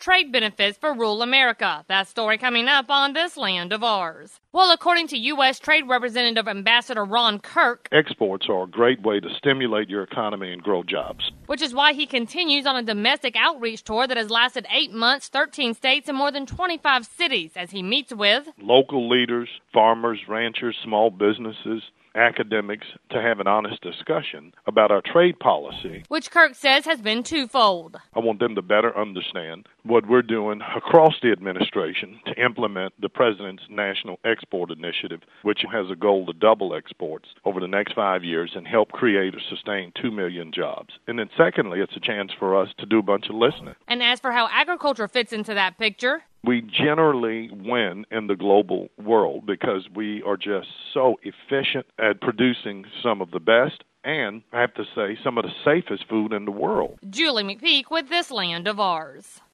trade benefits for rural America. That story coming up on This Land of Ours. Well, according to U.S. Trade Representative Ambassador Ron Kirk, exports are a great way to stimulate your economy and grow jobs. Which is why he continues on a domestic outreach tour that has lasted 8 months, 13 states, and more than 25 cities as he meets with local leaders, farmers, ranchers, small businesses, academics to have an honest discussion about our trade policy, which Kirk says has been twofold. I want them to better understand what we're doing across the administration to implement the President's National Export Initiative, which has a goal to double exports over the next 5 years and help create or sustain 2 million jobs. And then secondly, it's a chance for us to do a bunch of listening. And as for how agriculture fits into that picture, we generally win in the global world because we are just so efficient at producing some of the best and, I have to say, some of the safest food in the world. Julie McPeak with This Land of Ours.